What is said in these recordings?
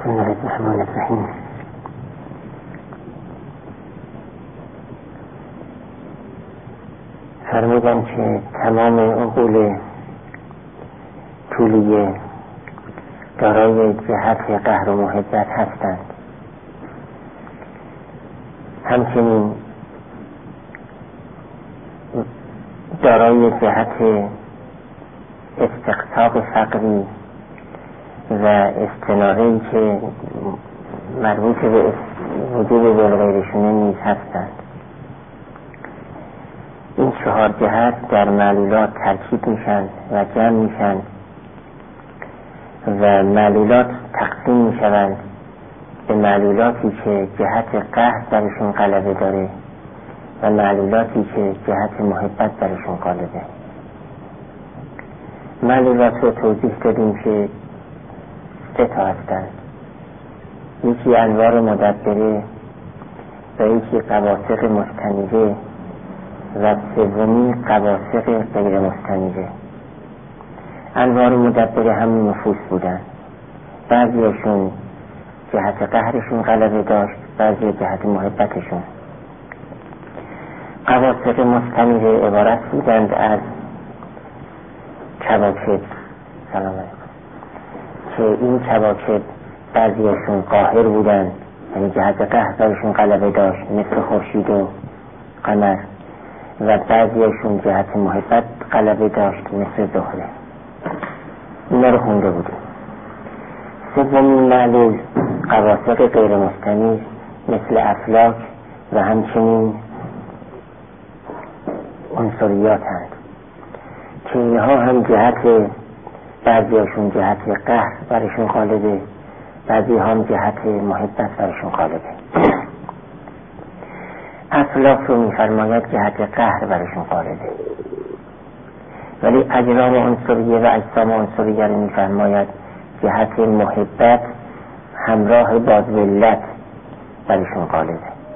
بسم الله الرحمن الرحیم. فرمودم که تمام عقول طولیه دارای جهت قهر و محبت هستند. همچنین دارای جهت استقطاب فقری و استناره‌ای که مربوط به وجود ولغیرشونه نیز هستند. این چهار جهت در معلولات ترکیب میشن و جمع میشن و معلولات تقسیم میشوند به معلولاتی که جهت قهر درشون غلبه داره و معلولاتی که جهت محبت درشون غالبه. معلولات رو توضیح دادیم که 3 تا هستند. یکی انوار مدبره و یکی قواسق مستنیره و سومی قواسق غیر مستنیره. انوار مدبره همون نفوس بودن، بعضیشون جهت قهرشون غلبه داشت، بعضی جهت محبتشون. قواسق مستنیره عبارت بودند از کواکب، سلام علیکم، که این کواکب بعضیشون قاهر بودند، یعنی جهت قهر درشون غلبه داشت مثل خورشید و قمر، و بعضیشون جهت محبت غلبه داشت مثل زهره. اینا رو خونده بودیم. سومین معلول قواسق غیر مستنیر مثل افلاک و همچنین عنصریات هستند که اینها هم جهت بعضیشون جهت قهر برشون غالبه، بعضی هم جهت محبت برشون غالبه. افلاک رو میفرماید جهت قهر برشون غالبه، ولی اجرام عنصریه و اجسام عنصریه رو میفرماید جهت محبت همراه با ذلت برشون غالبه.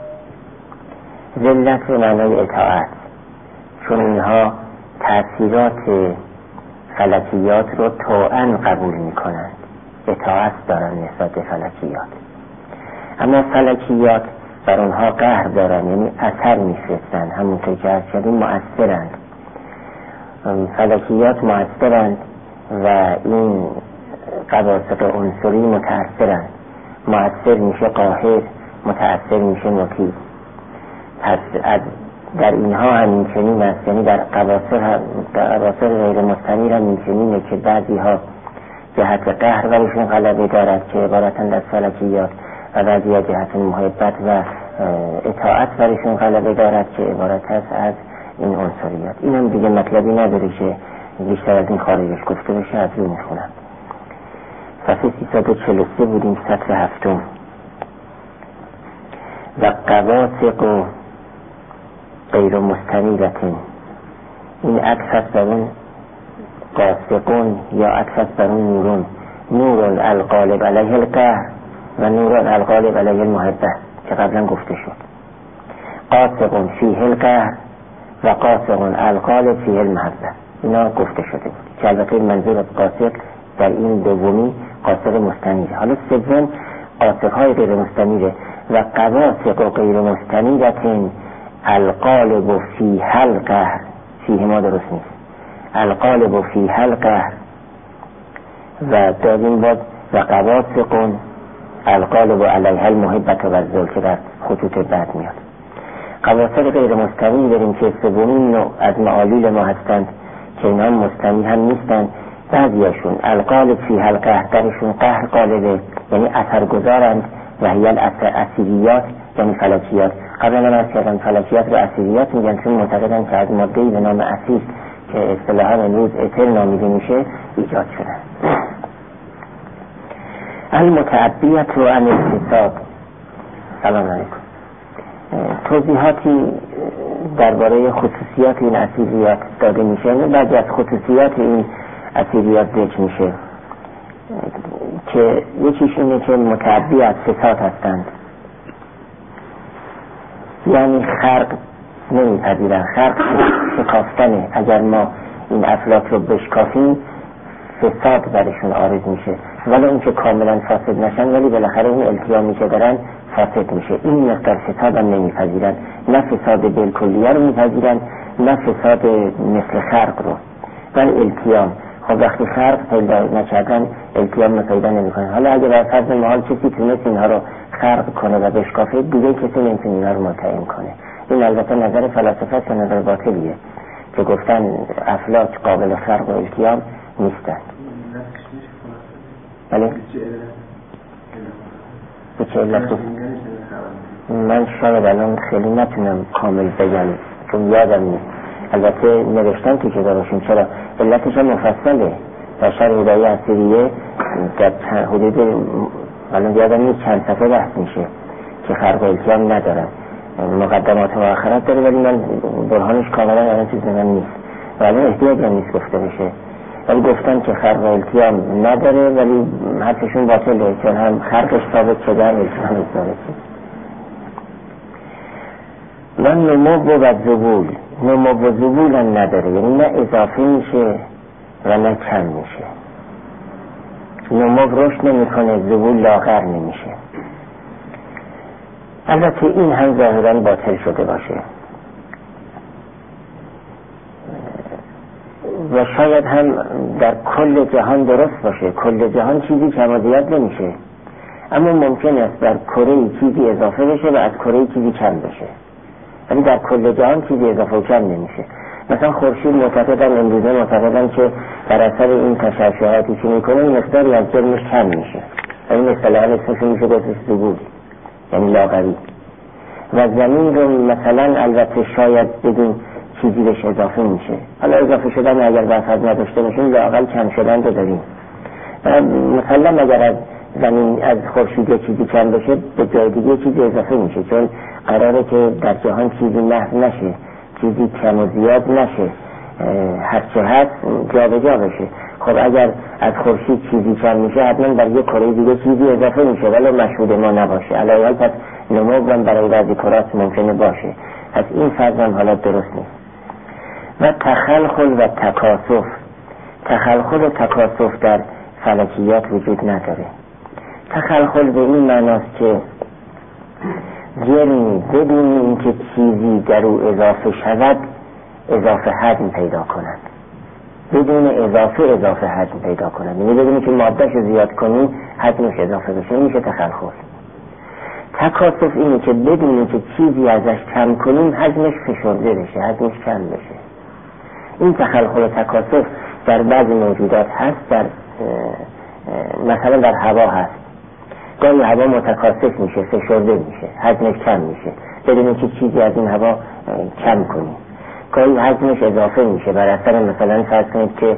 ذلت به معنای اطاعت، چون اینها تأثیرات فلکیات رو طوعاً قبول میکنند، اطاعت دارن نسبت به فلکیات. اما فلکیات بر اونها قهر دارن، یعنی اثر میفرستند، همونطور که شدیم مؤثرند. فلکیات مؤثرند و این قواسق عنصری متأثرند. مؤثر میشه قاهر، متأثر میشه مطیع. پس در اینها هم این چنین است، یعنی در قواسق غیر مستنیر هم این چنینه که بعضی ها جهت قهر برشون غلبه دارد که عبارتند از فلکیات، و بعضی ها جهت محبت و اطاعت برشون غلبه دارد که عبارت است از این عنصریات. این هم دیگه مطلبی نداره که بیشتر از این خارجش گفته بشه، از این میخونم. صفحه 343 بودیم، سطر 7. و قواسق غیر مستنیرتین، این عکس هست بر اون قاسقون یا عکس هست بر اون نورون. نورون الغالب علیه القهر و نورون الغالب علیه المحبت که قبلا گفته شد. قاسقون فیه القهر و قاسقون الغالب فیه المحبت، اینا گفته شده بود که البته منظور از قاسق در این دومی قاسق مستنیره. حالا سوم قاسق‌های غیر مستنیره. و قواسق غیر مستنیرتین القالب فیه القهر، فیه ما درست نیست، القالب فیه القهر و داریم بعد و قواسق القالب علیه المحبت و الذل که در خطوط بعد میاد. قواسق غیر مستنیر داریم که سومین نوع از معالول ما هستند که اینا مستنیر هم نیستند. بعضیشون القالب فیه القهر، درشون قهر غالبه، یعنی اثرگذارند و هی الاسیریات، یعنی فلکیات. قبلا من از کردم فلکیات رو اسیریات میگن چون معتقدن که از ماده‌ای به نام اسیر که اصطلاحاً امروز اتر نامیده میشه ایجاد شدن. المتعبیت و عن الحساب، سلام علیکم. توضیحاتی درباره خصوصیات این اسیریات داده میشه. بعضی از خصوصیات این اسیریات ذکر میشه که یکیش اینه که متعبی از فساد هستند، یعنی خرق نمیپذیرن، خرق شکافتنه. اگر ما این افلاک رو بشکافیم فساد برشون عارض میشه. ولی اون که کاملا فاسد نشن ولی بالاخره اون التیامی که دارن فاسد میشه. این مقدار فساد هم نمیپذیرن، نه فساد بالکلیه رو میپذیرن نه فساد مثل خرق رو، ولی التیام. خب وقتی خرق پیدا نکردن التیام پیدا نمیکنن. حالا اگه بر فرض محال کسی تونست اینها رو خرق کنه و بشکافه، دیگه کسی نمیتونه اینها رو ملتئم کنه. این البته نظر فلاسفه که نظر باطلیه که گفتن افلاک قابل خرق و التیام نیستن. بله؟ به چه علتی؟ من شاید الان خیلی نتونم کامل بگم چون یادم نیست. البته نوشتن که دارشون چرا علتش هم مفصله. در شرح هدایه اثریه در حدود الان یادم نیست چند صفحه بحث میشه که خرق و التیام ندارن. مقدمات و آخرات داره ولی من برهانش کاملا الان چیز من نیست و الان احتیاج هم نیست گفته بشه. ولی گفتن که خرق و التیام نداره ولی حرفشون باطله چون هم خرقش ثابت شده هم التیامش ثابت شده. و نمو و زبول، نمو و زبول هم نداره، یعنی نه اضافه میشه و نه کم میشه. نمو رشد نمیکنه، زبول لاغر نمیشه. البته این هم ظاهراً باطل شده باشه و شاید هم در کل جهان درست باشه. کل جهان چیزی کم و زیاد نمیشه، اما ممکن است در کره چیزی اضافه بشه و از کره چیزی کم بشه، ولی در کل جهان چیزی اضافه و کم نمیشه. مثلا خورشید معتقدن امروزه معتقدن که در اثر این تشعشعاتی که میکنه مقداری از جرمش کم میشه و این اصطلاحاً اسمش میشه گفتش زبول، یعنی لاغری. و زمین رو مثلا البته شاید بدون چیزی بهش اضافه میشه. حالا اضافه شدن اگر بحث نداشته باشیم لااقل کم شدن رو داریم و مثلا اگر از زمین از خورشید چیزی کم بشه به جای دیگه چیزی اضافه میشه، چون قراره که در جهان چیزی محو نشه، چیزی کم و زیاد نشه، هرچه هست جا به جا بشه. خب اگر از خورشید چیزی کم میشه حتما در یک کره دیگه چیزی اضافه میشه ولی مشهود ما نباشه. علاوه پس نمو برای بعضی کرات ممکنه باشه. پس این فرض هم حالا درست نیست. و تخلخل و تکاثف، تخلخل و تکاثف در فلکیات وجود نداره. تخلخل به این معناست که جرمی بدون اینکه چیزی در او اضافه شود اضافه حجم پیدا کند، بدون اضافه حجم پیدا کند، یعنی بدون که مادهش زیاد کنی حجمش اضافه بشه، میشه تخلخل. تکاثف اینه که بدون که چیزی ازش کم کنیم حجمش فشرده بشه، حجمش کم بشه. این تخلخل و تکاثف در بعضی موجودات هست، در مثلا در هوا هست. گاهی هوا متکاثف میشه، فشرده میشه، حجمش کم میشه بدون که چیزی از این هوا کم کنیم. گاهی حجمش اضافه میشه بر اثر مثلا فرض کنید که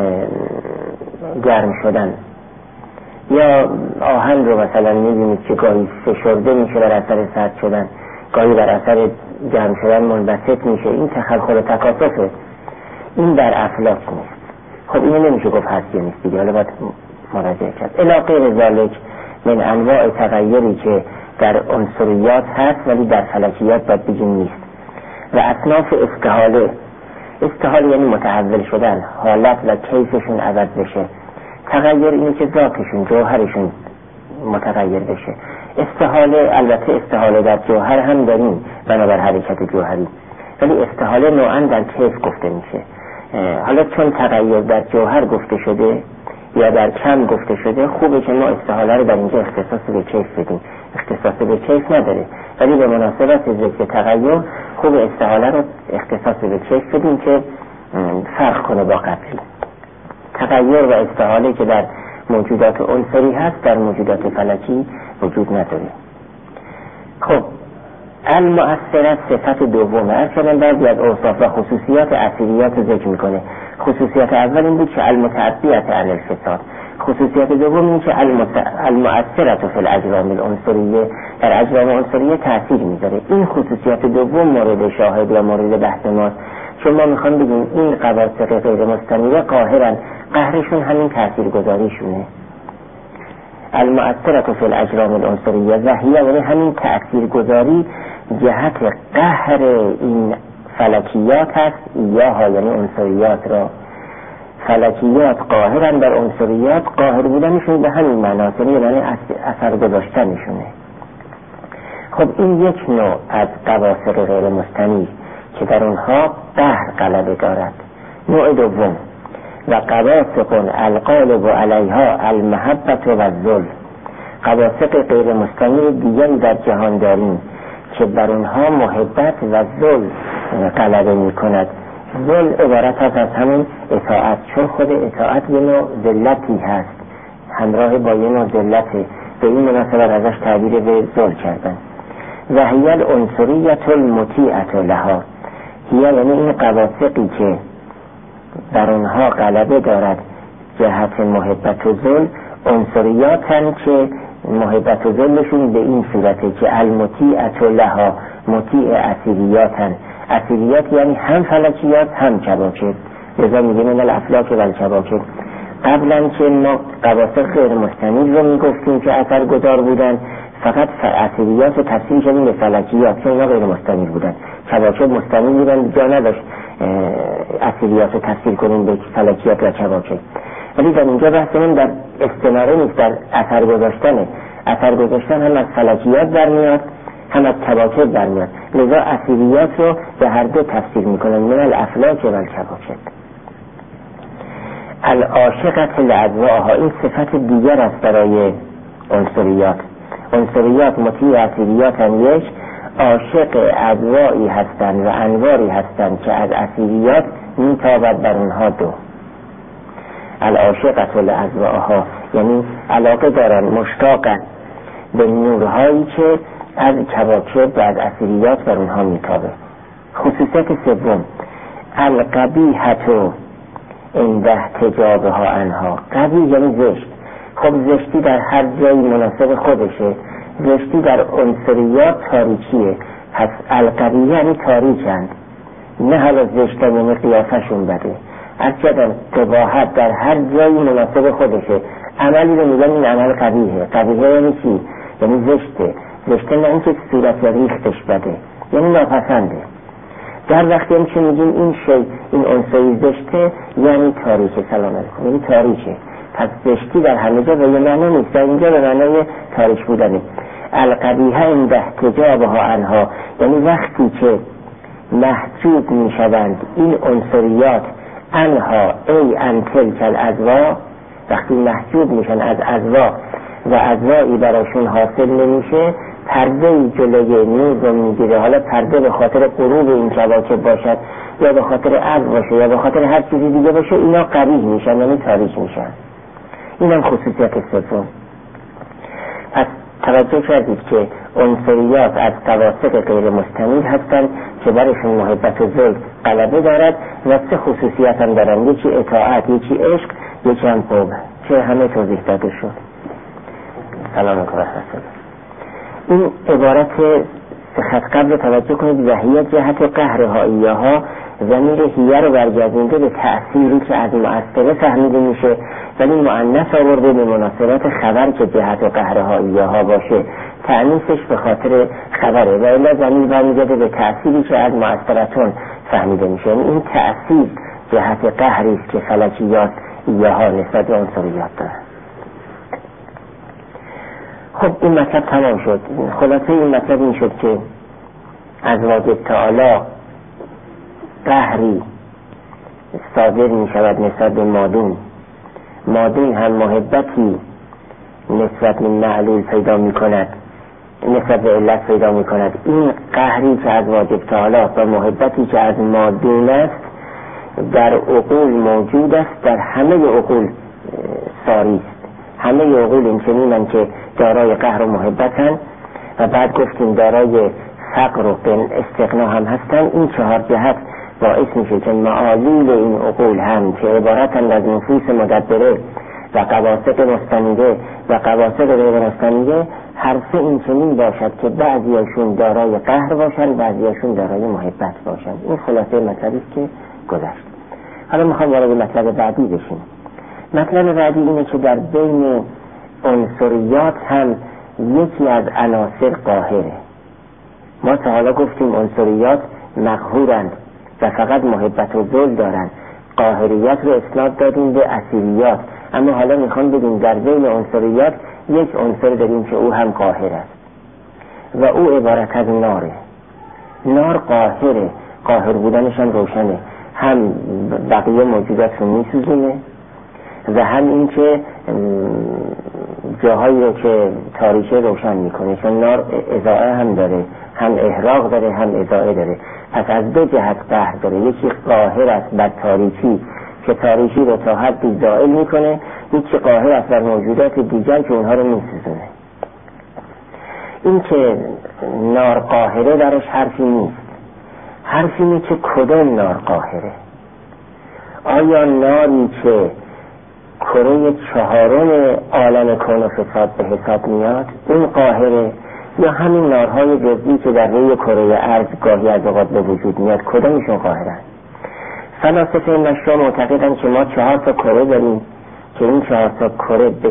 گرم شدن، یا آهن رو مثلا میبینید که گاهی فشرده میشه بر اثر سرد شدن، گاهی بر اثر گرم شدن منبسط میشه. این تخلخل و تکاثفه، این در افلاک نیست. خب اینو نمیشه گفت هستی نیست دیگه، حالا باید مراجعه کرد. الی غیر ذالک من انواع تغییری که در عنصریات هست ولی در فلکیات باید بگیم نیست. و اصناف استحاله، استحاله یعنی متحول شدن، حالت و کیفشون عوض بشه. تغییر اینه که ذاتشون، جوهرشون متغیر بشه. استحاله، البته استحاله در جوهر هم داریم بنابر حرکت جوهری، ولی استحاله نوعا در کیف گفته میشه. حالا چون تغییر در جوهر گفته شده یا در کم گفته شده، خوبه که ما استحاله رو در اینجا اختصاص به کیف بدیم. اختصاص به کیف نداره، ولی به مناسبت ذکر تغییر خوب استحاله رو اختصاص به کیف بدیم که فرق کنه با قبلی. تغییر و استحاله که در موجودات عنصری هست در موجودات فلکی وجود نداره. خب المؤثرات صفت دومه. اصلا بعضی از اوصاف و خصوصیات اثریات رو ذکر میکنه. خصوصیات اول این بود که المتعبیت عن الفساد. خصوصیات دوم این که المؤثرات فی الاجرام العنصریه، در اجرام عنصریه تأثیر میذاره. این خصوصیات دوم مورد شاهد و مورد بحث ماست، چون ما میخوام بگیم این قواصق غیر مستنیره قاهرن، قهرشون همین تأثیرگذاریشونه. المؤثرات فی الاجرام العنصریه و هی، یعنی همین تأثیرگذاری جهت قهر این فلکیات هست، ایاها یعنی عنصریات را. فلکیات قاهرن بر عنصریات، قاهر بودنشون به همین معناست، یعنی اثر گذاشتنشونه. خب این یک نوع از قواصق غیر مستنیر که در اونها قهر غلبه دارد. نوع دوم و قواصق القالب علیها المحبت و الذل، قواصق غیر مستنیر دیگری در جهان داریم که بر اونها محبت و ذل غلبه می کند. ذل عبارت هست از همین اطاعت، چون خود اطاعت یه نوع ذلتی هست، همراه با یه نوع ذلته، به این مناسبت ازش تعبیر به ذل کردن. و هی العنصریة المطیعة لها، هی یعنی این قواصقی که بر اونها غلبه دارد جهت محبت و ذل، عنصریاتن که محبت و ذلشون به این صورته که المطیعة لها، مطیع اسیریاتن. اسیریات یعنی هم فلکیات هم کواکب، لذا میگه من الافلاک و الکواکب. قبلا که ما قواصق غیر مستنیر رو میگفتیم که اثرگذار بودن، فقط اسیریات رو تفسیر کردیم به فلکیات که اینا غیر مستنیر بودن، کواکب مستنیر بودن، جا نداشت اسیریات رو تفسیر کنیم به فلکیات و کواکب. ولی در اینجا بحثمون در استناره نیست، در اثر گذاشتنه. اثر گذاشتن هم از فلکیات برمیاد هم از کواکب برمیاد، لذا اسیریات رو به هر دو تفسیر میکنن، من الافلاک و الکواکب. العاشقة لأضواءها، این صفت دیگر است برای عنصریات. عنصریات مطیع اسیریات هم یک، عاشق اضوائی هستند و انواری هستند که از اسیریات میتابد بر اونها دو. العاشقة لأضواءها یعنی علاقه دارن، مشتاقن به نورهایی که از کواکب و از اسیریات بر اونها میتابه. خصوصیت سوم القبیحة عند احتجابها عنها، قبیح یعنی زشت. خب زشتی در هر جایی مناسب خودشه، زشتی در عنصریات تاریکیه، پس القبیح یعنی تاریکند، نه حالا زشتن یعنی قیافشون بده. از جدن قباحت در هر جایی مناسب خودشه، عملی رو میگن این عمل قبیحه. قبیحه یعنی چی؟ یعنی زشته. زشته نه اینکه صورت یا ریختش بده، یعنی ناپسنده. در وقتی هم که میگیم این شی، این عنصری زشته، یعنی تاریکه، سلام علیکم، یعنی تاریکه. پس زشتی در همه جا به یه معنی نیست، در اینجا به معنی تاریک بودنه. القبیحه عند احتجابها عنها یعنی وقتی که محجوب میشوند این عنصریات عنها ای عن تلک الاضواء، وقتی محجوب میشن از اضواء و اضوائی براشون حاصل نمیشه، پرده جلوی نور رو میگیره. حالا پرده به خاطر غروب این کواکب باشد یا به خاطر عرض باشه یا به خاطر هر چیزی دیگه باشه، اینا قبیح میشن یعنی تاریک میشن. اینم خصوصیت سوم. پس توجه کردید که عنصریات از قواصق غیر مستنیر هستند که برشون محبت و ذل غلبه دارد و سه خصوصیت هم دارن، یکی اطاعت، یکی عشق، یکی هم حب که همه توضیح داده شد. سلام علیکم. این عبارت خط قبل توجه کنید، وحیه جهت قهرها ایاها، ضمیر هیه رو برگردونده به تأثیری که از مؤثره فهمیده میشه، ولی مؤنث آورده به مناسبت خبر که جهت قهرها ایاها باشه، تأنیثش به خاطر خبره و الا ضمیر برمیگرده به تأثیری که از مؤثرتون فهمیده میشه. این تأثیر جهت قهری است که فلکیات ایاها نسبت به عنصریات داره. خب این مطلب تمام شد. خلاصه این مطلب این شد که از واجب تعالی قهری صادر می شود نسبت به مادون، مادون هم محبتی نسبت به معلول پیدا می کند، نسبت به علت پیدا می کند. این قهری که از واجب تعالی و محبتی که از مادون است در عقول موجود است، در همه عقول ساری است. همه عقول این چنینن که دارای قهر و محبتن و بعد گفتیم دارای فقر و استغنا هم هستن. این چهار جهت باعث میشه که معالول این عقول هم که عبارتن از نفوس مدبره و قواصق مستنیده و قواصق غیر مستنیده، هر سه این چنین باشد که بعضیشون دارای قهر باشن، بعضیشون دارای محبت باشن. این خلاصه مطلبی است که گذشت. حالا میخوام وارد مطلب بعدی بشیم. مطلب بعدی اینه که در بین عنصریات هم یکی از عناصر قاهره. ما تا حالا گفتیم عنصریات مقهورند و فقط محبت و ذل دارند. قاهریت رو اسناد دادیم به اصیلیات، اما حالا میخوام بگیم در بین عنصریات یک عنصر داریم که او هم قاهر است و او عبارت از ناره. نار قاهره، قاهر بودنش هم روشنه، هم بقیه موجودات رو میسوزونه و هم این که جاهایی رو که تاریکه روشن میکنه، چون نار اضاءه هم داره، هم احراق داره، هم اضاءه داره. پس از دو جهت قهر داره، یکی قاهر است بر تاریکی که تاریکی رو تا حدی زائل میکنه، یکی قاهر است بر موجودات دیگر که اونها رو میسوزونه. این که نار قاهره درش حرفی نیست، حرفی اینه که کدام نار قاهره. آیا ناری که کره چهارم عالم کون و فساد به حساب میاد اون قاهره، یا همین نارهای جزئی که در روی کره ارض گاهی از اوقات به وجود میاد کدامشون قاهرن؟ فلاسفه مشروع معتقدن که ما 4 تا کره داریم که این 4 تا کره به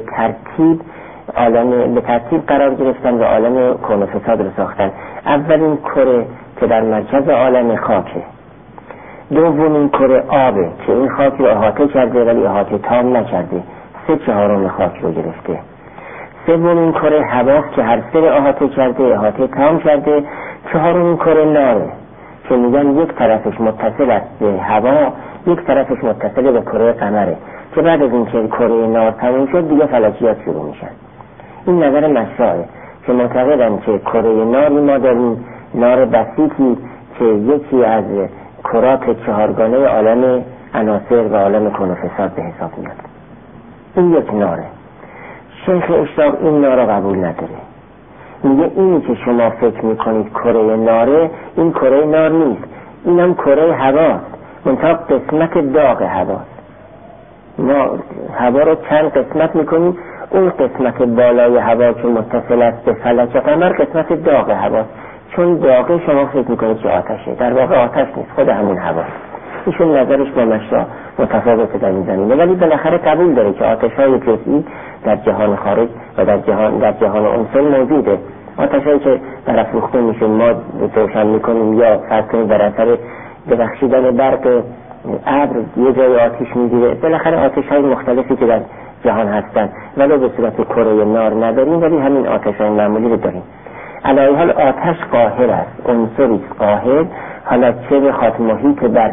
ترتیب قرار گرفتن و عالم کون و فساد رو ساختن. اولین کره که در مرکز عالم خاکه، دومین کره آبه که این خاک رو احاطه کرده ولی احاطه تام نکرده، 3/4 خاک رو گرفته. سومین کره هواست که هر سه احاطه کرده، احاطه تام کرده. 4مین کره ناره که میگن یک طرفش متصل است به هوا، یک طرفش متصل به کره قمره، که بعد از اینکه کره نار تموم شد دیگه فلکیات شروع میشن. این نظر مشروعه که معتقدن که کره ناری ما داریم، نار بسیطی که یکی از کرات 4گانه عالم عناصر و عالم کون و فساد به حساب میاد. این یک ناره. شیخ اشراق این نار رو قبول نداره، میگه اینی که شما فکر میکنید کره ناره، این کره نار نیست، اینم کره هواست، منتها قسمت داغ هواست. ما هوا رو چند قسمت میکنیم، اون قسمت بالای هوا که متصل است به فلک قمر قسمت داغ هواست، چون داغ شما فکر میکنید که آتشه، در واقع آتش نیست، خود همین هواست. ایشون نظرش با مشروع متفاوته در این زمینه، ولی بالاخره قبول داره که آتش‌های جزئی در جهان خارج و در جهان عنصر موجوده. آتش‌هایی که برافروخته میشه ما روشن میکنیم، یا فرض کنید در اثر درخشیدن برق ابر یه جای آتش میگیره، بالاخره آتش‌های مختلفی که در جهان هستن ولی به صورت کره نار نداریم، ولی همین آتش‌های معمولی رو داریم. علاوه حال آتش قاهر است، عنصری قاهر، حالا چه بخواد محیط بر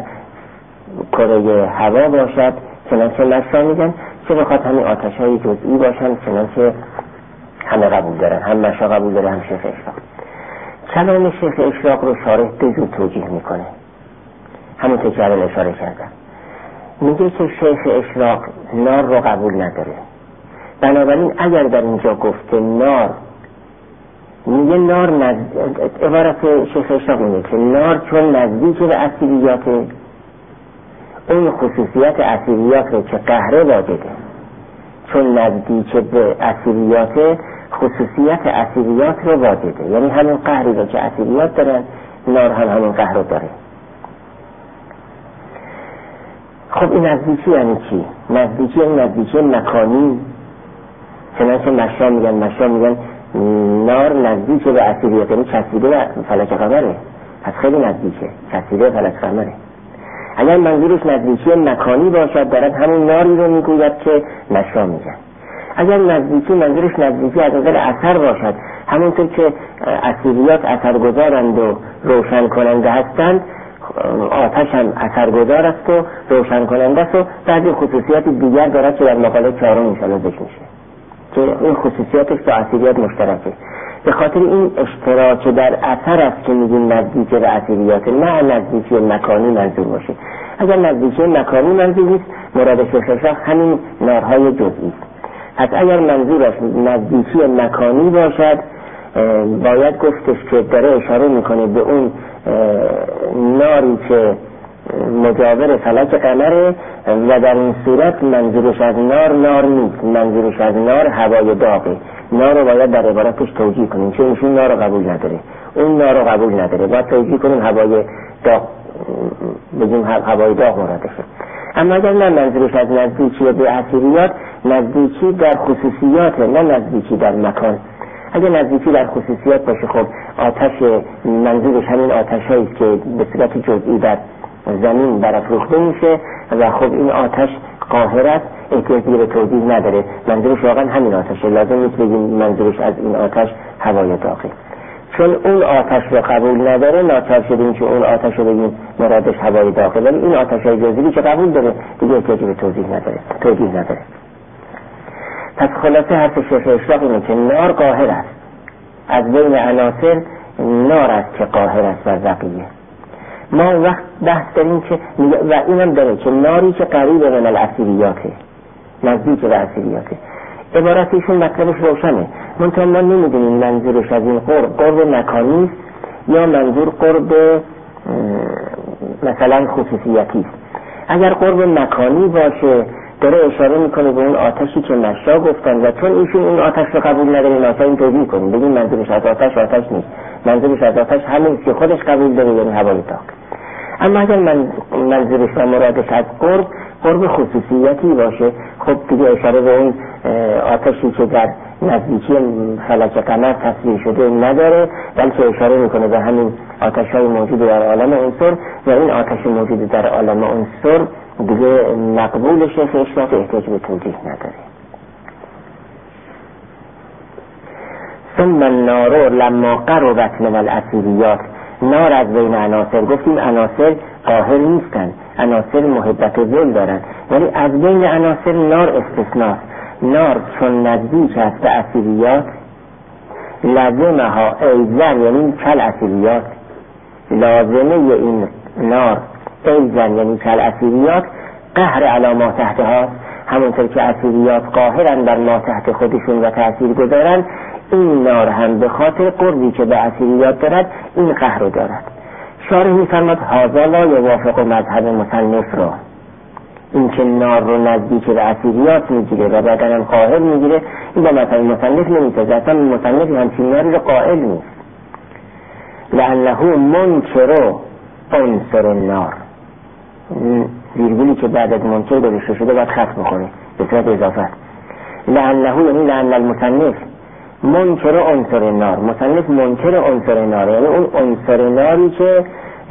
کره هوا باشد چنانچه مشروع میگن، چه بخواد همین آتش‌های جزئی باشن چنانچه همه قبول دارن، هم مشروع قبول داره هم شیخ اشراق. کلام شیخ اشراق رو شارح 2 جور توجیه میکنه، همونطور که الان اشاره کردم. میگه که شیخ اشراق نار رو قبول نداره، بنابراین اگر در اینجا گفته نار، میگه نار عبارت شیخ اشراق اینه که نار چون نزدیک به اصیلیاته، اون خصوصیت اصیلیات رو که قهره واجده، چون نزدیک به اصیلیات خصوصیت اصیلیات رو واجده، یعنی همین قهری رو که اصیلیات دارن نار هم همین قهر رو داره. خب این نزدیکی یعنی چی؟ نزدیکی این نزدیکی مکانی، چنانچه مشروع میگن نار نزدیک به اصیلیات، یعنی چسبیده به فلک قمره، پس خیلی نزدیکه، چسبیده به فلک قمره. اگر منظورش نزدیکی مکانی باشد دارد همون ناری رو میگوید که مشروع میگن. اگر نزدیکی منظورش نزدیکی از نظر اثر باشد، همونطور که اصیلیات اثرگذارند و روشن کننده هستند، آتش هم اثرگذار است و روشن کننده است و بعضی خصوصیات دیگر دارد که در مقاله 4 انشاءالله ذکر میشه که این خصوصیاتش با اصیلیات مشترکه. به خاطر این اشتراک در اثر است که میگیم نزدیک به اصیلیات، نه نزدیکی مکانی منظور باشه. اگر نزدیکی مکانی منظور نیست، مراد شیخ اشراق همین نارهای جزئی است. پس اگر منظورش نزدیکی مکانی باشد، باید گفتش که داره اشاره میکنه به اون ناری که مجاور فلک قمره و در این صورت منظورش از نار نیست، منظورش از نار هوای داغه. نار رو باید در عبارتش توجیه کنیم، چون ایشون نار رو قبول نداره، اون نار رو قبول نداره، باید توجیه کنیم هوای داغ، بگیم هوای داغ مرادشه. اما اگر نه منظورش از نزدیکی به اثریات، نزدیکی در خصوصیات، نه نزدیکی در مکان. اگر نزدیکی در خصوصیات باشه، خب آتش منظورش همین آتش‌هایی است که به صورت جزئی در زمین برافروخته میشه و خب این آتش قاهر است، احتیاجی به توضیح نداره. منظورش واقعا همین آتشه، لازم نیست بگیم منظورش از این آتش هوای داغه. چون اون آتش رو قبول نداره ناچار شدیم که اون آتش رو بگیم مرادش هوای داغه، ولی این آتش های جاذبی که قبول داره دیگه احتیاجی به توضیح نداره. پس خلاصه حرف شیخ اشراق اینه که نار قاهر است، از بین عناصر نار است که قاهر است بر بقیه. ما وقت بحث داریم که و اینم داره که ناری که قریب من الاسیریاته، نزدیک به اسیریاته. عبارتشون مطلبش روشنه، منتها ما نمیدونیم منظورش از این قرب مکانی است یا منظور قرب مثلا خصوصیتی است. اگر قرب مکانی باشه داره اشاره میکنه به اون آتشی که مشا گفتن و چون ایشون اون آتش رو قبول نداره ناچار این توضیح کنیم بگیم منظورش از آتش نیست، منظورش از آتش همون که خودش قبول داره یعنی هوای داغ. اما اگر منظورش و مرادش از قرب خصوصیتی باشه خب دیگه اشاره به اون آتشی که در نزدیکی فلک قمر تصویر شده نداره، بلکه اشاره میکنه به همین آتش‌های موجود در عالم عنصر و این آتش موجود در عالم عنصر دیگه مقبول شیخ اشراق احتیاج به توضیح نداره. ثم النار لما قربت من الاسیریات، نار از بین عناصر، گفتیم عناصر قاهر نیستن، عناصر محبت ذل دارن، ولی از بین عناصر نار استثناء. نار چون نزدیک است به اسیریات لازمها ایزن، یعنی کل اسیریات، لازمه این نار ایزن یعنی کل اسیریات قهر علی ما تحتها، همونطور که اسیریات قاهرن بر ما تحت خودشون و تأثیر گذارن، این نار هم به خاطر قربی که به اسیریات دارد این قهر رو دارد. شارح می‌فرماد هذا لا یوافق مذهب مصنف را، این که نار رو نزدیک به اسیریات میگیره و بعدن هم قاهر میگیره این با مذهب مصنف نمیسازه، اصلا مصنف همچین ناری رو قائل نیست. لعنه منکر عنصر النار، ویرگولی که بعد از منکر گذاشته شده باید خط بخوره به صورت اضافه. لعنه یعنی لعن المصنف منکر عنصر النار، مصنف منکر عنصر نار، یعنی اون عنصر ناری که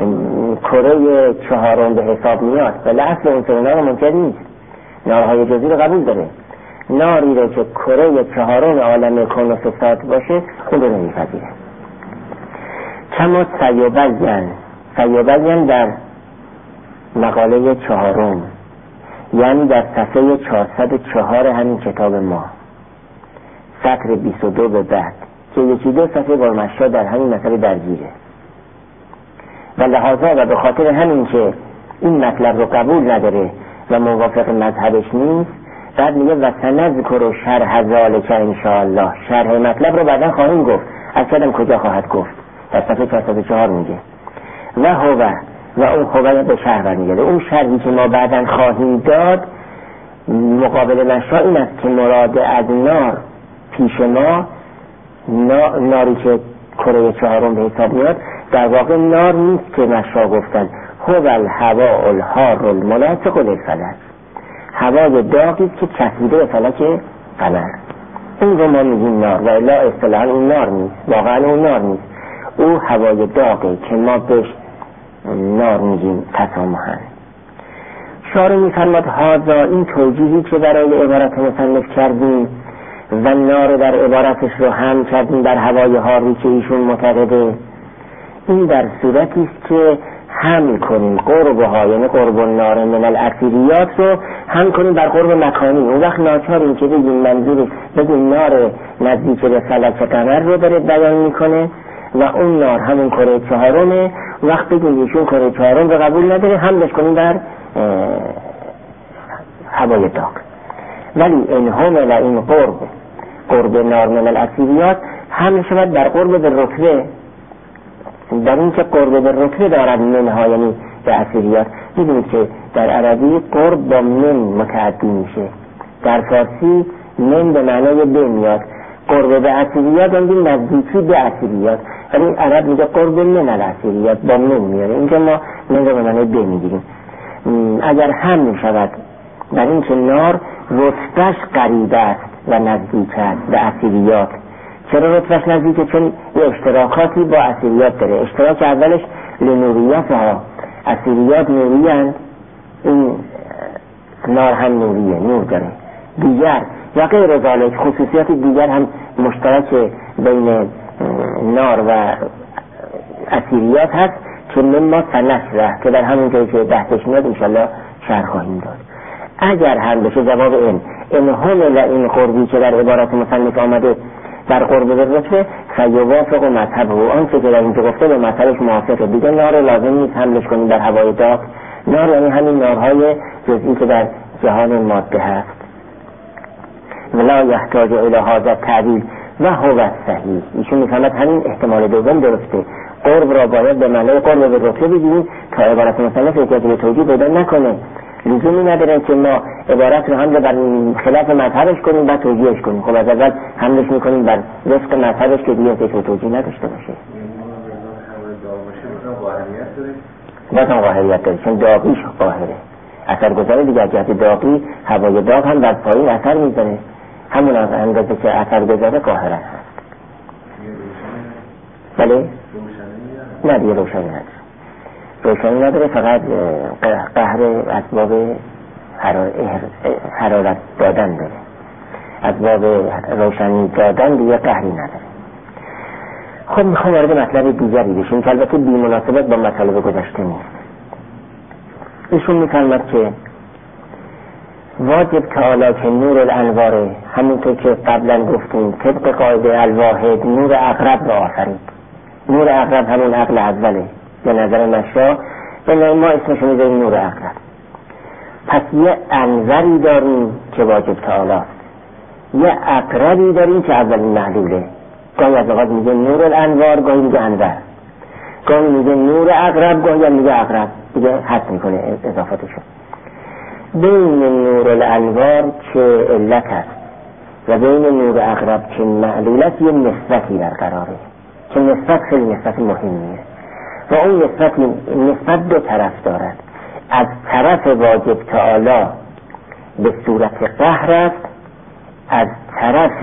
کره چهارم به حساب میاد ولی اصل عنصر نار منکر نیست، نارهای جزئی رو قبول داره. ناری رو که کره چهارم عالم کون و فساد باشه اون رو نمیپذیره. کما سیبین در مقاله چهارم، یعنی در صفحه 404 همین کتاب ما، سطر 22 به بعد که یکی دو صفحه برمشا در همین مسئله درگیره و لحاظا و به خاطر همین که این مطلب رو قبول نداره و موافق مذهبش نیست، بعد میگه و سنذکر شرح ذالک انشاءالله، شرح مطلب رو بعدا خواهیم گفت، از کدام کجا خواهد گفت، در صفحه 404 میگه و هو و اون خوبه به شرح برمیگرده. اون شرحی که ما بعدا خواهیم داد مقابل مشا این است که مراد از نار پیش ما ناری که کره چهارم به حساب میاد در واقع نار نیست که مشا گفتن، هو الهواء الحار الملاصق للفلک، هوای داغی است که چسبیده به فلک قمر، این رو ما میگیم نار و الا اصطلاحا اون نار نیست، واقعا اون نار نیست، او هوای داغی که ما بهش نار میگیم تسامحاً. شارح می‌فرماد هذا، این توجیهی که برای عبارت مصنف کردیم و نار در عبارتش رو هم کردیم در هوای حاری که ایشون معتقده، این در صورتی است که هم کنیم قربها، یعنی قرب النار من الاسیریات رو هم کنیم بر قرب مکانی. اون وقت ناچاریم که بگیم منظور بگیم نار نزدیک به فلک قمر رو داره بیان میکنه و اون نار همون کره چهارمه، وقت بگیم ایشون کره چهارم رو قبول نداره حملش کنیم بر هوای داغ. ولی این همه این قرب نار من الاسیریات هم شود در قرب به رتبه، در این که قرب به رتبه دارد منها یعنی به اسیریات. میدونید که در عربی قرب با من متعدی میشه، در فارسی من به معنای به میاد، قرب به اسیریات هم نزدیکی به اسیریات، ولی عرب میگه قرب من الاسیریات با من میاره، اینجا ما من رو به معنای به میگیریم. اگر هم میشود در این که نار رتبهش قریب است و نزدیک است به اسیریات. چرا رتبهش نزدیکه؟ چون یه اشتراکاتی با اسیریات داره. اشتراک اولش لنوریت ها، اثریات نوری هست، این نار هم نوریه، نور داره. دیگر و غیر ذالک خصوصیات دیگر هم مشترک بین نار و اثریات هست که مما سنشره که در همون جایی که بحثش میاد انشالله شرح خواهیم داد. اگر هم بشه جواب این حمل این قربی که در عبارات مصنف آمده در قرب بالرتبه فیوافق مذهب و آنچه که در اینجا گفته به مذهبش موافقه. دیگه نار لازم نیست حملش کنیم در هوای داغ. نار یعنی همین نارهای جزئی که در جهان ماده هست. ولا یحتاج الی هذا التعبیر و هو صحیح. ایشون میفهمد همین احتمال دوم درسته. قرب را باید به معنای قرب بالرتبه بگیریم تا عبارت مصنف احتیاج به توجیه پیدا نکنه. لزومی نداره که ما عبارت رو هم بر خلاف مذهبش کنیم بعد توجیهش کنیم. خب از اول حملش میکنیم بر وفق مذهبش که دیگه احتیاج به توجیه نداشته باشه. بازم قاهریت داره چون داغیش قاهره. اثر گذاره دیگه جهت داغی هوای داغ هم در پایین اثر میزنه. همون اندازه که اثر گذاره قاهره هست. بله؟ نه دیگه روشنی نداره. روشنی نداره، فقط قهر اسباب حرارت دادن داره. اسباب روشنی دادن دیگه قهری نداره. خب میخوام وارد مطلب دیگری بشیم که البته بی مناسبت با مطالب گذشته نیست. ایشون میفرماد که واجب تعالی که نور الانواره همونطور که قبلا گفتیم طبق قاعده الواحد نور اقرب را آفرید. نور اقرب همون عقل اوله به نظر مشا به ما اسمشو میذاریم نور اقرب. پس یه انوری داریم که واجب تعالی است، یه اقربی داریم که اولین معلوله. گاهی از اوقات میگه نور الانوار، گاهی میگه انور، گاهی میگه نور اقرب، گاهی میگه اقرب، دیگه حد میکنه اضافتشو. بین نور الانوار که علت است و بین نور اقرب که معلولت یه نسبتی برقراره که نسبت خیلی نسبت مهمیه و اون نسبت دو طرف دارد. از طرف واجب تعالی به صورت قهر است، از طرف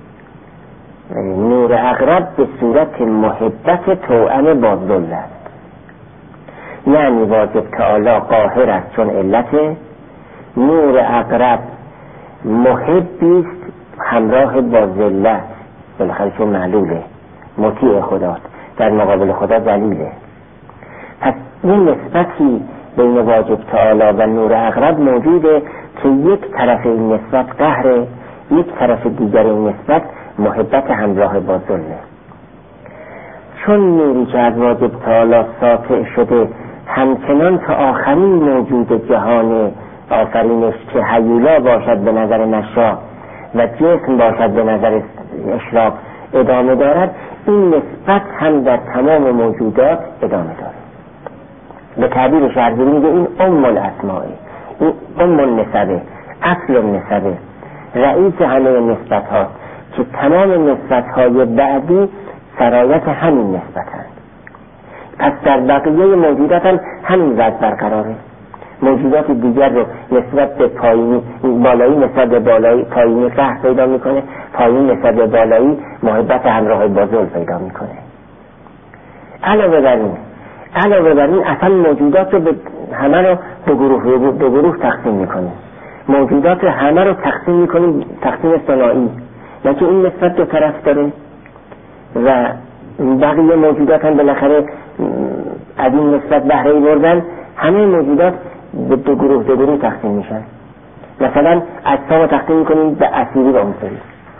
نور اقرب به صورت محبت توأم با ذل است. یعنی واجب تعالی قاهر است چون علت، نور اقرب محبی است همراه با ذلت، بالاخره چون معلوله مطیع خداست، در مقابل خدا ذلیله. پس این نسبتی بین واجب تعالی و نور اقرب موجوده که یک طرف این نسبت قهره، یک طرف دیگر این نسبت محبت همراه با ذله. چون نوری که از واجب تعالی ساطع شده همچنان تا آخرین موجود جهان آفرینش که هیولا باشد به نظر نشا و جسم باشد به نظر اشراق ادامه دارد، این نسبت هم در تمام موجودات ادامه دارد. به تعبیر شهرزوری میگه این ام الاسماء، این ام النسبه، اصل النسبه، رئیس همه نسبت ها که تمام نسبت های بعدی سرایت همین نسبت هست. پس در بقیه موجودات هم همین وضع برقراره. موجودات دیگر رو نسبت به پایینی بالایی نسبت به بالایی پایینی قهر پیدا میکنه، پایین نسبت به بالایی محبت همراه با ذل پیدا میکنه. علاوه بر این اصلا موجودات رو همه رو به گروه تقسیم میکنیم. موجودات همه رو تقسیم میکنیم تقسیم ثنایی، نه که این نسبت دو طرف داره و بقیه موجودات هم بالاخره از این نسبت بهره بردن. همه موجودات به دو گروه تقسیم میشن. مثلا اجسام رو تقسیم میکنیم به اصیلی و عنصری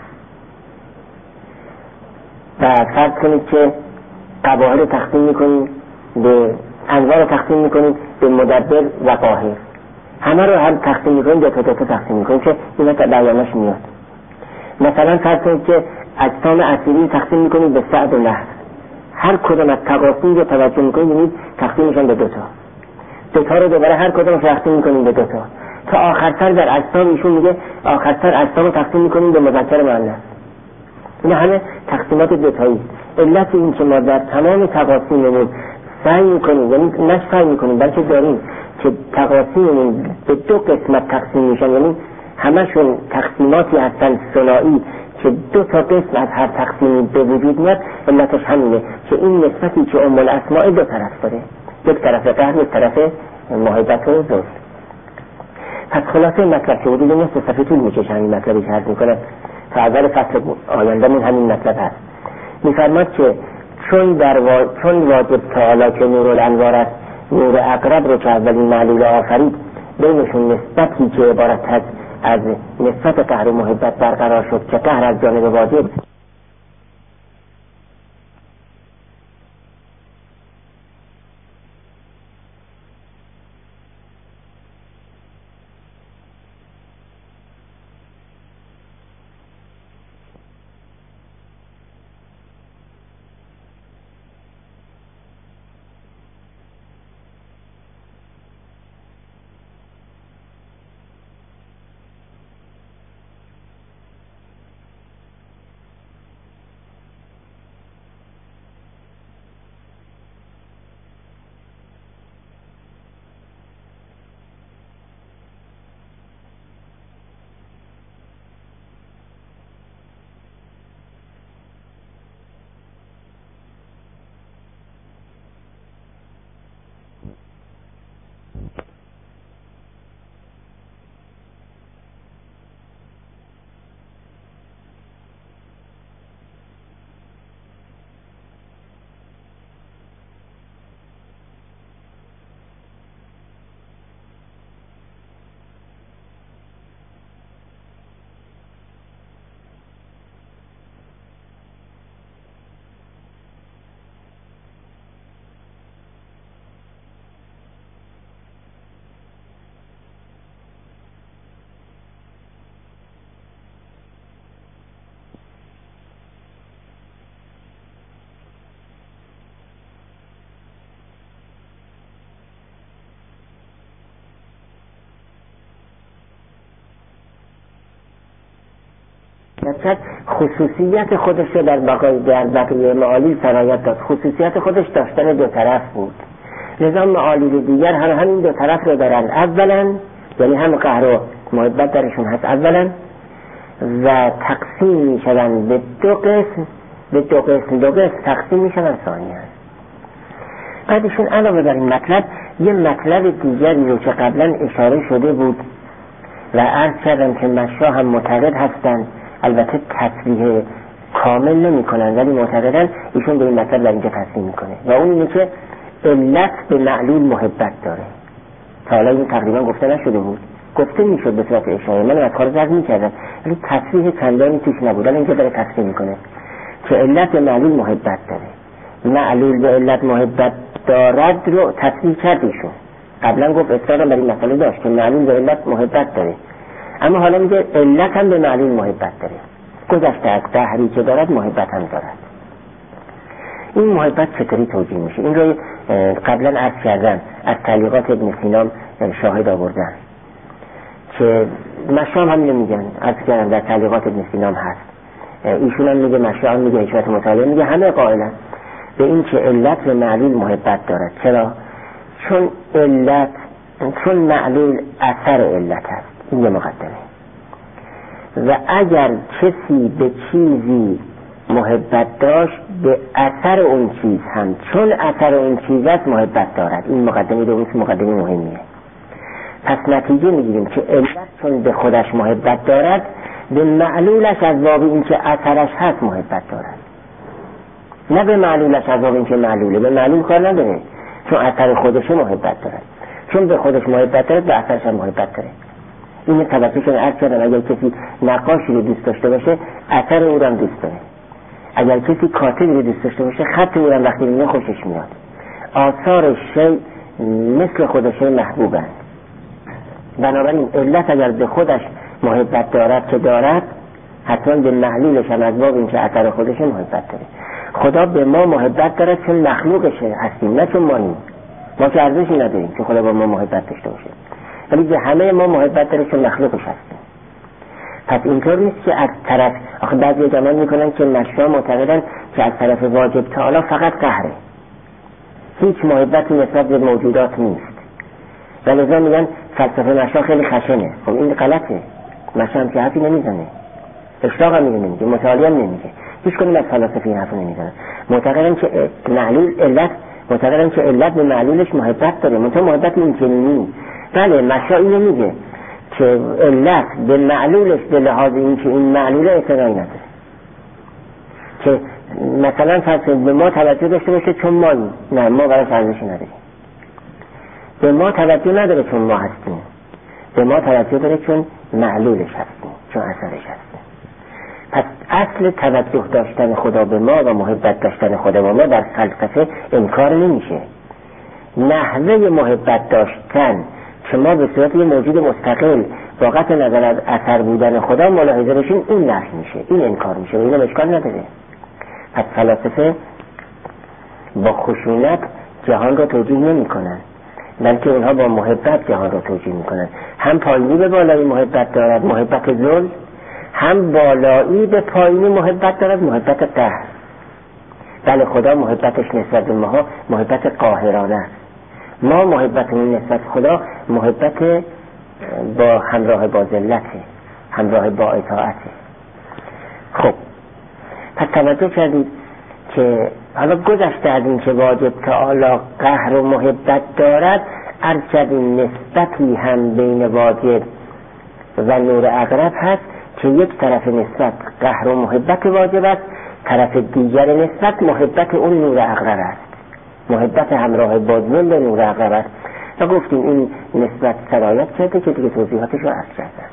و فرض کنید که قبایل رو تقسیم میکنیم به انواع رو تقسیم میکنیم به مدبر و قاهر. همه رو هم تقسیم میکنیم دو تا تقسیم میکنیم که اینا تا بیانش میاد. مثلا فرض کنید که اجسام اصیلی تقسیم میکنیم به سعد و لحظ. هر کدوم از تقاسیم رو توجه میکنیم یعنی تقسیمشون به دوتا رو دوباره هر کدوم رو تقسیم میکنیم به دوتا تا آخرتر در اجسام ایشون میگه آخرتر اجسام رو تقسیم میکنیم به مذکر مؤنث. این همه تقسیمات دوتایی. علت این که ما در تمام تقاسیممون سعی میکنیم، یعنی نه سعی میکنیم بلکه داریم که تقاسیممون به دو قسمت تقسیم میشن، یعنی همشون تقسیماتی هستن ثنایی که دو تا قسم از هر تقسیمی به وجود میاد. علتش همینه که این نسبتی که ام الاسماء دو طرف داره، یک طرف قهر، یک طرف محبت و ذل. پس خلاصه مطلب که بودید نصف صفحه طول میکشه همین مطلبی که عرض میکنم تا اول فصل آینده‌مون همین مطلب هست. میفرماد که چون واجب تعالی که نور الانوار است، نور اقرب رو که اولین معلول آفرید، بینشون نسبتی که عبارت از نسبت قهر و محبت برقرار شد که قهر از جانب واجب خصوصیت خودش رو در بقیه معالیل سرایت داد. خصوصیت خودش داشتن دو طرف بود. لذا معالیل دیگر همین دو طرف رو دارن. اولا یعنی هم قهر و محبت درشون هست اولا، و تقسیم میشن به دو قسم تقسیم میشن ثانیا. بعدشون علاوه بر این مطلب یه مطلب دیگری رو که قبلا اشاره شده بود و عرض کردم که مشا هم معتقد هستند، البته تصریح کامل نمی کنن ولی معتقدن ایشون به این مطلب در اینجا تصریح میکنه و اون اینه که علت به معلول محبت داره. تا حالا این تقریبا گفته نشده بود، گفته میشد به صورت اشاره، من از کار زرد میکردم ولی تصریح چندانی توش نبود. الان اینجا داره تصریح میکنه که علت به معلول محبت داره. معلول به علت محبت دارد رو تصریح کرد ایشون. قبلا گفت اصرار بر این مسئله داشت که معلول به علت محبت داره، اما حالا میگه علت هم به معلول محبت داره. گذشته از قهری که دارد محبت هم دارد. این محبت چطوری توجیه میشه؟ این رو قبلا عرض کردم، از تعلیقات ابن سینا شاهد آوردن که مشام هم نمیگن، عرض کردم در تعلیقات ابن سینا هست. ایشون هم میگه، مشام میگه، حکمت مطالعه میگه، همه قائلن به این که علت به معلول محبت دارد. چرا؟ چون معلول اثر علت هست. این یه مقدمه. و اگر کسی به چیزی محبت داشت به اثر اون چیز هم چون اثر اون چیز است محبت دارد. این مقدمه دوم مقدمه مهمیه. پس نتیجه میگیریم که علت چون به خودش محبت دارد به معلولش از باب این که اثرش هست محبت دارد، نه به معلولش از باب این که معلوله. به معلول کار نداره، چون اثر خودش محبت دارد. چون به خودش محبت دارد به اثرش هم محبت داره. این توجه کنه. عرض کردم اگر کسی نقاشی رو دوست داشته باشه اثر او رو هم دوست داره. اگر کسی کاتبی رو دوست داشته باشه خط او رو هم وقتی میبینه خوشش میاد. آثار شی مثل خود شی محبوبند. بنابراین علت اگر به خودش محبت دارد که دارد، حتما به معلولش هم از باب این که اثر خودش محبت داره. خدا به ما محبت دارد چون مخلوقشه هستیم، نه چون ماییم. ما که ارزشی نداریم که خدا با ما محبت داشته باشه، ولی به همه ما محبت داره چون مخلوقش هستیم. پس اینطور نیست که از طرف، آخه بعضی گمان میکنن که مشا معتقدن که از طرف واجب تعالی فقط قهره، هیچ محبتی نسبت به موجودات نیست، و لذا میگن فلسفه مشا خیلی خشنه. خب این غلطه. مشا هم که حرفی نمیزنه، اشراق هم نمیگه، مطالعه هم نمیگه، هیچ کنیم از فلسفه این حرف نمیزنن. معتقدن که معلول علت معتقدن که علت به معلولش محبت داره، منتها محبت اینچنینی. بله مشا اینو میگه که علت به معلولش به لحاظ این که این معلوله اعتنایی نداره، که مثلا فرض به ما توجه داشته باشه چون ما نه، ما براش ارزشی نداریم. به ما توجه نداره چون ما هستیم، به ما توجه داره چون معلولش هستیم، چون اثرش هستیم. پس اصل توجه داشتن خدا به ما و محبت داشتن خدا به ما در فلسفه انکار نمیشه. نحوه محبت داشتن که ما به صورت یه موجود مستقل با قطع نظر از اثر بودن خدا ملاحظه بشیم، این نفی میشه، این انکار میشه و این اشکال نداره. پس فلاسفه با خشونت جهان رو توجیه نمی کنن، بلکه اونها با محبت جهان رو توجیه می کنن. هم پایینی به بالایی محبت دارد، محبت ذل، هم بالایی به پایینی محبت دارد، محبت قهر. بله خدا محبتش نسبت به ما محبت قاهرانه است، ما محبتمون نسبت خدا محبت با همراه با ذلته، همراه با اطاعته. خب پس توجه کردید که حالا گذشته از این که واجب تعالی قهر و محبت دارد، عرض کردیم نسبتی هم بین واجب و نور اقرب هست که یک طرف نسبت قهر و محبت واجب است، طرف دیگر نسبت محبت اون نور اقرب است، محبت همراه با ذل نور اقرب است. و گفتیم این نسبت سرایت کرده که دیگه توضیحاتش رو عرض کردم.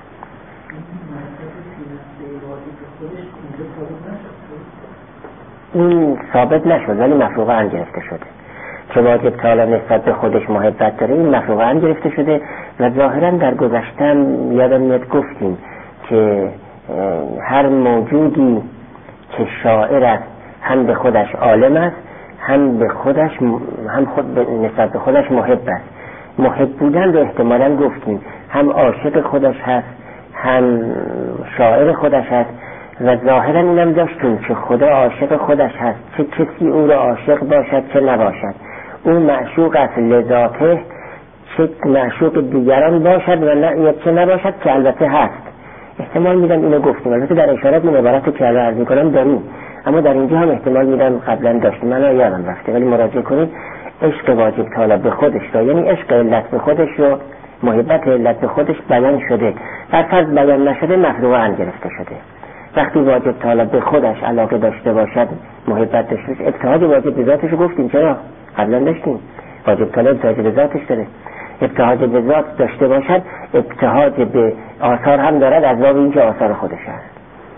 این ثابت نشد ولی مفروغاً گرفته شده که واجب تعالی نسبت به خودش محبت داره، این مفروغاً گرفته شده. و ظاهراً در گذشتم یادم میاد گفتیم که هر موجودی که شاعر است هم به خودش عالم است، هم به خودش هم خود نسبت به خودش محب است. محب بودن رو احتمالاً گفتیم هم عاشق خودش هست هم شاعر خودش هست. و ظاهرا اینم داشتیم که خدا عاشق خودش هست، چه کسی او را عاشق باشد چه نباشد، او معشوق است لذاته، چه معشوق دیگران باشد و نه چه نباشد که البته هست. احتمال میدم اینو گفتیم، البته در اشارات این عبارت که عرض میکنم داریم، اما در اینجا هم احتمال میدم قبلا داشتیم، من یادم رفته ولی مراجعه کنید. عشق واجب تعالی به خودش را، یعنی عشق علت به خودش رو، محبت علت به خودش بیان شده، در فرض بیان نشده مفروغاً گرفته شده. وقتی واجب تعالی به خودش علاقه داشته باشد، محبت داشته باشه، ابتهاج واجب به ذاتش رو گفتیم، چرا؟ قبلا داشتیم واجب تعالی ابتهاج به ذاتش داره. ابتهاج به ذات داشته باشد، ابتهاج به آثار هم دارد از باب اینکه آثار خودش هست.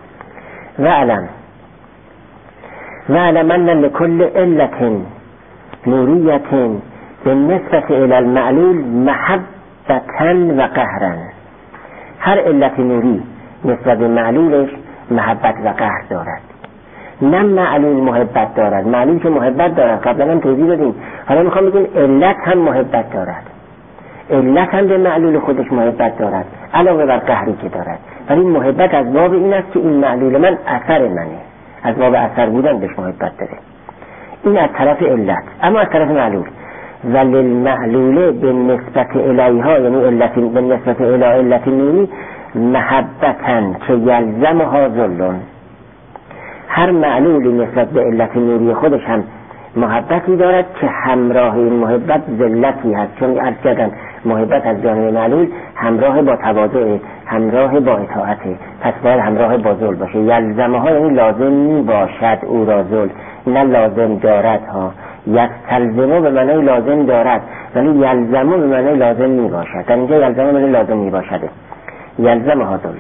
و علم ان لكل علت نوریت بالنسبة الى المعلول محبتا و قهرا. هر علت نوری نسبت به معلولش محبت و قهر دارد. نه معلول محبت دارد، معلول که محبت دارد قبلا هم توضیح دادیم، حالا میخوام بگیم علت هم محبت دارد، علت هم به معلول خودش محبت دارد علاوه بر قهری که دارد. ولی محبت از باب این است که این معلول من اثر منه، از باب اثر بودن بهش محبت داره. این از طرف علت. اما از طرف معلول وللمعلوله به نسبت الیها، یعنی علت به نسبت الی علت نوری محبتن که یلزمها ذلون. هر معلولی نسبت به علت نوری خودش هم محبتی دارد که همراه این محبت ذلتی هست، چون عرض کردن محبت از جانب معلول همراه با تواضع، همراه با اطاعته، پس باید همراه با ذل باشه. یلزمها یعنی لازم می باشد او را ذل، نه لازم دارد ها. یستلزمو به معنی لازم دارد ولی یلزمو به معنی لازم می باشد. در اینجا یلزمو به معنی لازم می باشده. یلزمها ذل.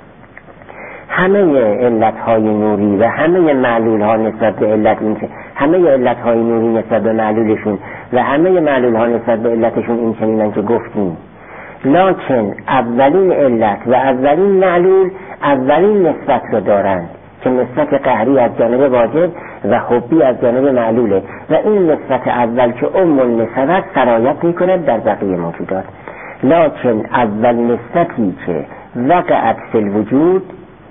همه علتهای نوری و همه معلولها نسبت به علت، این که همه علتهای نوری نسبت به معلولشون و همه معلولها نسبت به علتشون این چنینن که گفتیم. لکن اولین علت و اولین معلول اولین نسبت رو دارند که نسبت قهری از جانب واجب و حبی از جانب معلوله و این نسبت اول که النسب است سرایت میکند در بقیه موجودات. لکن اول نسبتی که وقعت فی الوجود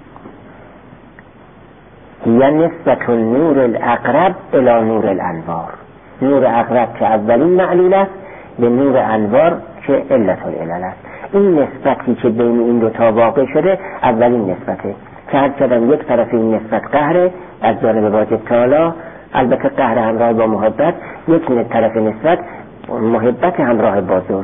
یا نسبت نور الاقرب الى نور الانوار. نور اقرب که اولین معلول است به نور انوار که علت العلل است. این نسبتی که بین این دو تا واقع شده اولین نسبته که هر کدام یک طرف این نسبت قهره از جانب واجب تعالی، البته قهر همراه با محبت، یک طرف نسبت محبت همراه با ذل.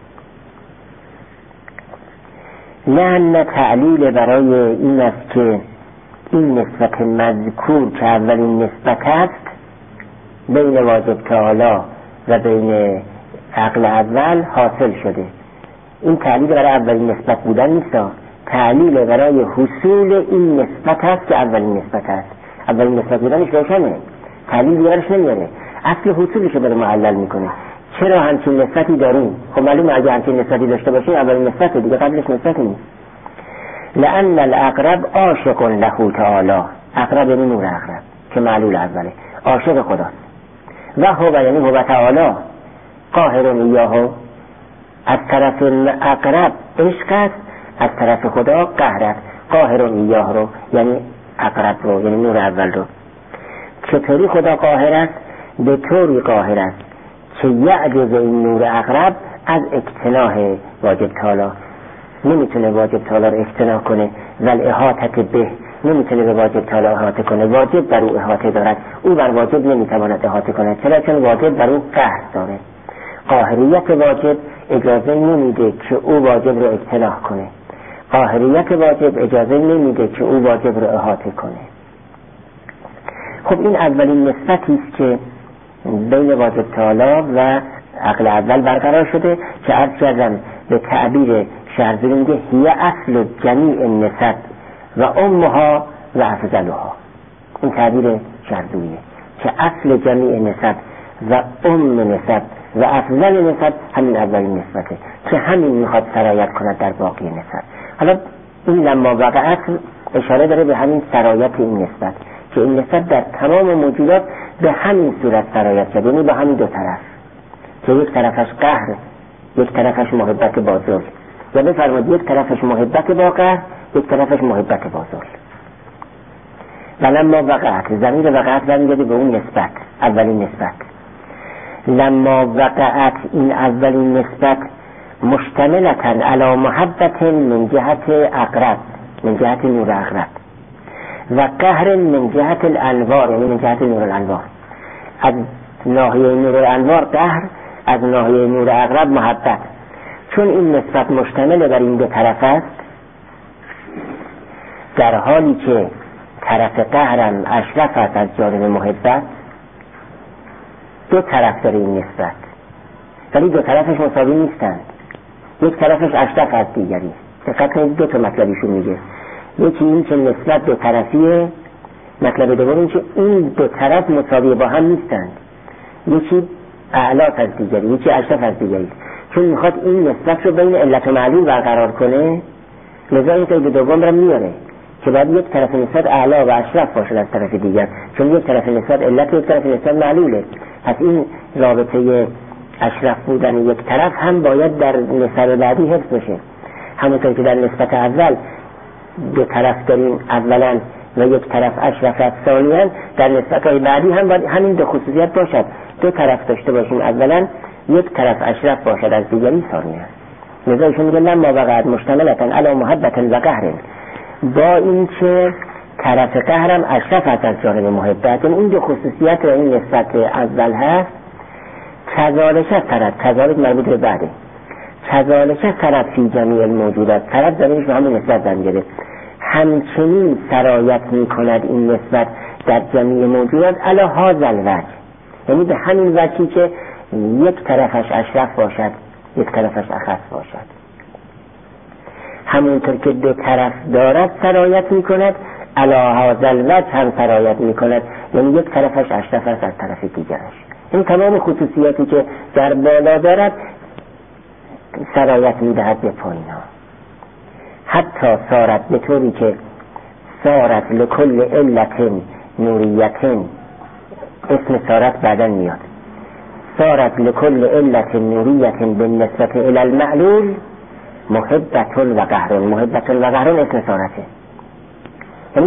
لأن تعلیل برای این است که این نسبت مذکور که اولین نسبت است بین واجب تعالی و بین عقل اول حاصل شده. این تعلیل برای اولین نسبت بودن نیست، تعلیل برای حصول این نسبت است که اولین نسبت است. اولین نسبت بودنش روشنه، تعلیل بیارش نمیاره، اصل حصولش رو برای معلل میکنه. چرا همچین نسبتی داریم؟ خب معلومه اگه همچین نسبتی داشته باشیم اولین نسبت دیگه قبلش نسبت نیست. لأن الاقرب عاشق له تعالی، اقرب یعنی نور اقرب که معلول اوله، عاشق خداست. و هو یعنی هو تعالی قاهر ایاه، از طرف اقرب عشق است، از طرف خدا قهر است. قاهر ایاه رو یعنی اقرب رو یعنی نور اول رو. چطوری خدا قاهر است؟ به طوری قاهر است که یعجز این نور اقرب از اقتناع واجب تعالی، نمیتونه واجب تعالی رو اقتناع کنه. ولی احاطت به، نمیتونه به واجب تعالی احاطه کنه، واجب بر او احاطه دارد، او بر واجب نمیتواند احاطه کنه. چرا؟ چون واجب بر او قهر داره. قاهریت واجب اجازه نمیده که او واجب رو اقتناع کنه، قاهریت واجب اجازه نمیده که او واجب رو احاطه کنه. خب این اولین نسبتی است که بین واجب تعالی و عقل اول برقرار شده که عرض کردم به تعبیر شهرزوری میگه هی اصل جمیع نسب و امها و افضلها. این تعبیر شهرزوریه که اصل جمیع نسب و نسب و افضل نسب همین اولین نسبته که همین میخواد سرایت کند در باقی نسب. حالا این لما وقعت اشاره داره به همین سرایت این نسبت که این نسبت در تمام موجودات به همین صورت سرایت شده، یعنی به همین دو طرف که یک طرفش قهر، یک طرفش محبت با ذل، یا بفرمایید یک طرفش محبت با قهر، یک طرفش محبت با ذل. لما وقعت، ضمیر وقعت برمیگرده به اون نسبت، اولین نسبت. لما وقعت، این اولین نسبت مشتملتاً علی محبت من جهت اقرب، من جهت نور اقرب، و قهر من جهت الانوار، یعنی من جهت نور الانوار. از ناحیه نور الانوار قهر، از ناحیه نور اقرب محبت. چون این نسبت مشتمل بر این دو طرف است، در حالی که طرف قهرم اشرف است از جانب محبت، دو طرف داره این نسبت ولی دو طرفش مساوی نیستند. یک طرفش اشرف از دیگری. دقت کنید دو تا مطلبیشون میگه، یکی این که نسبت دو طرفیه، مطلب دوم این که این دو طرف مساوی با هم نیستند، یکی اعلاف از دیگری، یکی اشرف از دیگری. چون میخواد این نسبت رو بین علت و معلول برقرار کنه، لذا این قید دوم رو میاره که باید یک طرف نسبت اعلا و اشرف باشد از طرف دیگر، چون یک طرف نسبت علت و یک طرف نسبت معلوله. پس این رابطه اشرف بودن یک طرف هم باید در نسبت بعدی حفظ بشه. همونطور که در نسبت اول دو طرف داریم اولا و یک طرف اشرف از ثانیاً، در نسبت های بعدی هم باید همین دو خصوصیت باشد، دو طرف داشته باشیم، اولا یک طرف اشرف باشد از دیگری ثانیاً. لذا ایشون میگه لما وقعت مشتملتاً علی محبت و قهر، با این که طرف قهرم اشرف است از جانب محبت، این دو خصوصیت و این نسبت اول هست. کذالک طرف، کذالک مربوط به بعده، کذالک طرف فی جمیع الموجودات، طرف داریم به همون نسبت برمیگرده، همچنین سرایت میکند این نسبت در جمیع موجودات علی هذا الوجه، یعنی به همین وجهی که یک طرفش اشرف باشد یک طرفش اخص باشد. همونطور که دو طرف دارد سرایت میکند علی هذا الوجه هم سرایت میکند، یعنی یک طرفش اشرف است از طرف دیگرش. این تمام خصوصیاتی که در بالا دارد سرایت میدهد به پایین ها، حتی صارت به طوری که صارت لکل علت نوریت، اسم صارت بعدن میاد، صارت لکل علت نوریت بالنسبت الى المعلول محبتون و قهرون. محبتون و قهرون اسم صارته، یعنی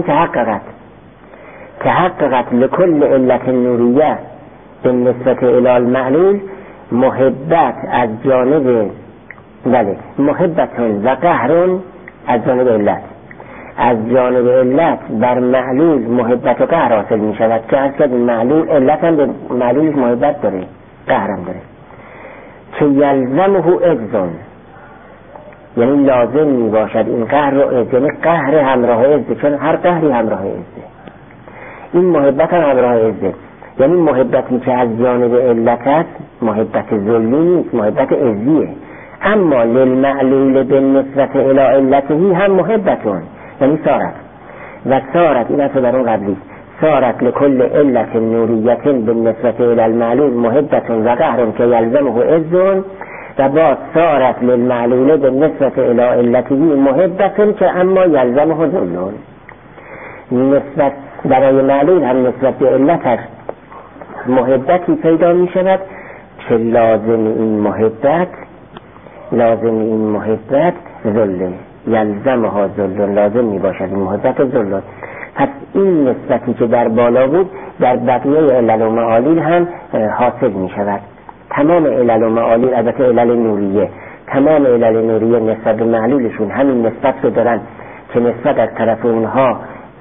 تحققت لکل علت نوریه بالنسبت الى المعلول، محبت از جانب، بله، محبتون و قهرون از جانب علت، از جانب علت بر معلول محبت و قهر حاصل می شود که از که معلول علت هم به معلولش محبت داره، قهر هم داره. که یلزمه اجزون، یعنی لازم می باشد این قهر رو اجز، یعنی قهر همراه اجزه، چون هر قهری همراه اجزه. این محبت هم همراه اجزه، یعنی محبتی که از جانب علت است محبت ذلی نیست، محبت اجزیه. اما للمعلول بالنسبت الى علته هم محبتون، یعنی سارت و سارت این اصلا در اون قبلی سارت لکل علت نوریت بالنسبت الى المعلول محبتون و قهرون که یلزمه اجزون و با سارت للمعلول بالنسبت الى علته محبتون که اما یلزمه ذلون. نسبت برای معلول هم نسبت به علتش محبتی پیدا می شود که لازم این محبت ذله، یلزمها ذل، لازم می باشد این محبت ذل. پس این نسبتی که در بالا بود در بقیه علل و معالیل هم حاصل می شود. تمام علل و معالیل، البته علل نوریه، تمام علل نوریه نسبت به معلولشون همین نسبت رو دارن که نسبت از طرف اونها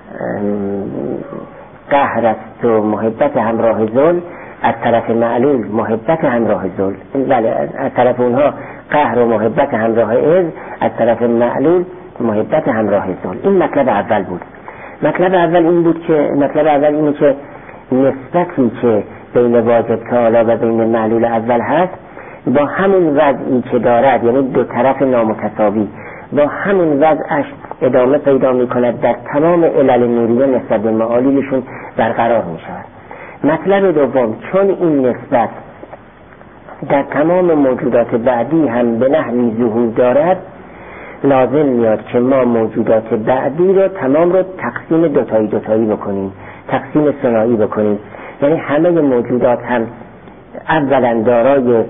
قهر است و محبت همراه ذل، از طرف معلول محبت همراه ذل. بله، از طرف اونها قهر و محبت همراه عز، از طرف معلول محبت همراه ذل. این مطلب اول بود. مطلب اول اینه که نسبتی که بین واجب تعالی و بین معلول اول هست با همون وضعی که دارد، یعنی دو طرف نامتساوی، با همون وضعش ادامه پیدا می کند در تمام علل نوریه نسبت به معالیلشون برقرار می شود. مطلب دوم، چون این نسبت در تمام موجودات بعدی هم به نحوی ظهور دارد، لازم میاد که ما موجودات بعدی رو تمام رو تقسیم دوتایی بکنیم، تقسیم ثنایی بکنیم. یعنی همه موجودات هم اولا دارای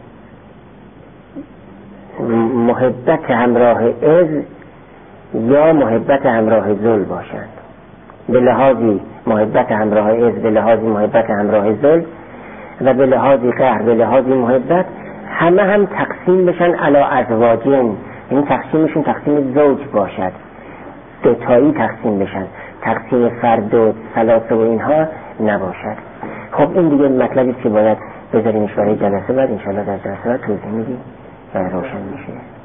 محبت همراه عز یا محبت همراه ذل باشند. به لحاظی محبت همراه عز، به لحاظی محبت همراه ذل و به لحاظی قهر، به لحاظی محبت، همه هم تقسیم بشن علی ازواجین، یعنی تقسیمشون تقسیم زوج باشد، دوتایی تقسیم بشن، تقسیم فرد و ثلاثه و اینها نباشد. خب این دیگه مطلبی که باید بذاریمش برای جلسه بعد، انشاءالله در جلسه بعد توضیح میدیم و روشن میشه.